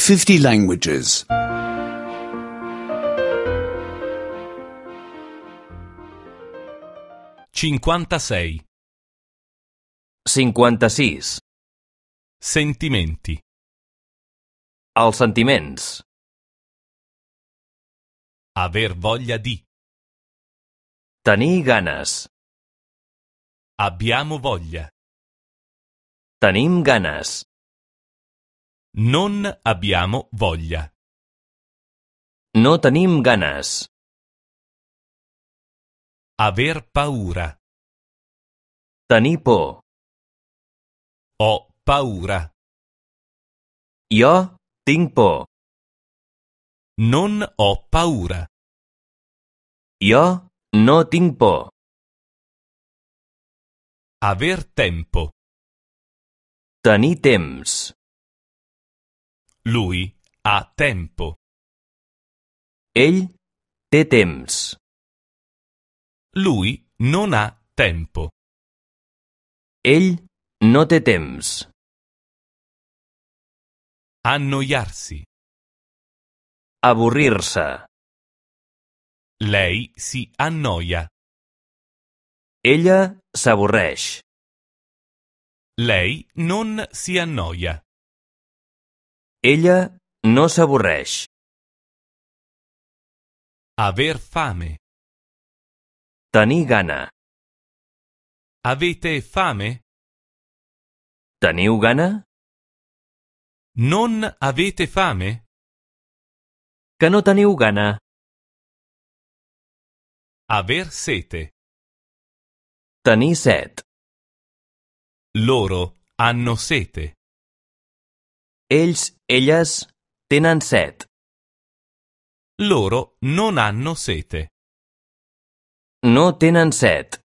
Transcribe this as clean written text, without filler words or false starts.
50 languages. 56. 56. Sentimenti. Els sentiments. Aver voglia di. Tenir ganes. Abbiamo voglia. Tenim ganes. Non abbiamo voglia. No tenim ganes. Aver paura. Tenir por. Ho paura. Jo tinc por. Non ho paura. Jo no tinc por. Aver tempo. Tenir temps. Lui ha tempo. Ell té temps. Lui non ha tempo. Ell no té temps. Annoiarsi. Avorrir-se. Lei si annoia. Ella s'avorreix. Lei non si annoia. Ella no s'avorreix. Aver fame. Tenir gana. Avete fame? Teniu gana? Non avete fame? Que no teniu gana? Aver sete. Tenir set. Loro hanno sete. Ells, elles, tenen set. Loro non hanno sete. No tenen set.